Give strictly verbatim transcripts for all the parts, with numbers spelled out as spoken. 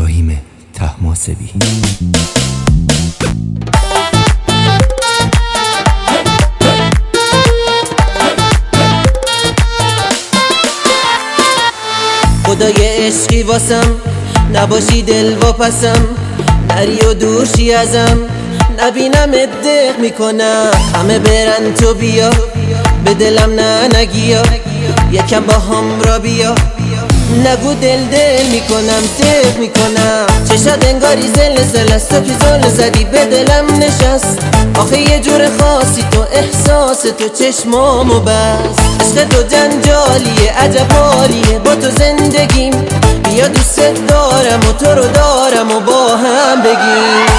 ابراهیم طهماسبی. خدای عشقی واسم نباشی دل واپسم، نری و دورشی ازم نبینم دق میکنم. همه برن تو بیا به دلم نه نگیا، یکم با هم را بیا نگو دل دل میکنم دق میکنم. چشات انگاری زل زل است تو که زل زدی به دلم نشست. آخه یه جور خاصی تو احساس تو چشمامو بست. عشق تو جنجالیه عجب حالیه با تو زندگیم، بیا دوست دارم و تو رو دارم و با هم بگیم.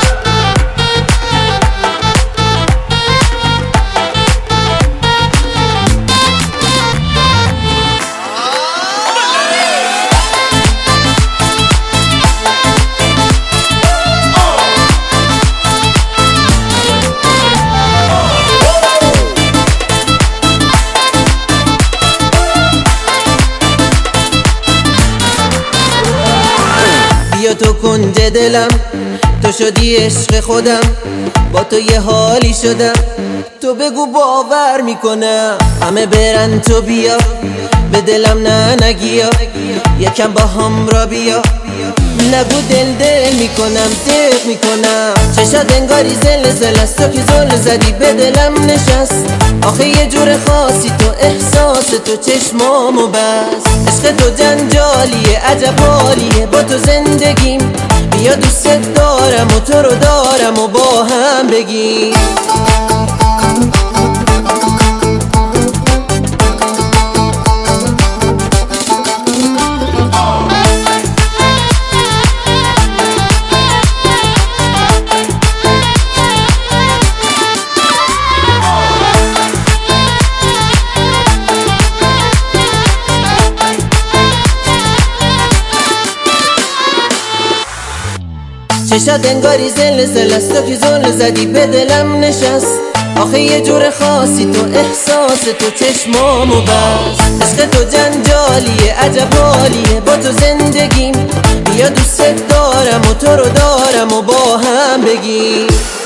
بیا تو کنج دلم، تو شدی عشق خودم، با تو یه حالی شدم تو بگو باور میکنم. همه برن تو بیا به دلم نه نگیا، یکم با هم را بیا نگو دل دل میکنم دق میکنم. چشات انگاری زل زل است تو که زل زدی به دلم نشست. آخه یه جور خاصی تو احساس تو چشمامو بست. عشق تو جنجالیه عجب حالیه با تو زندگیم، بیا دوست دارم و تو رو دارم و با هم بگیم. چشات انگاری زل زل است تو که زل زدی به دلم نشست. آخه یه جور خاصی تو احساس تو چشمامو بست. عشق تو جنجالیه عجب حالیه با تو زندگیم، بیا دوست دارم و تو رو دارم و با هم بگیم.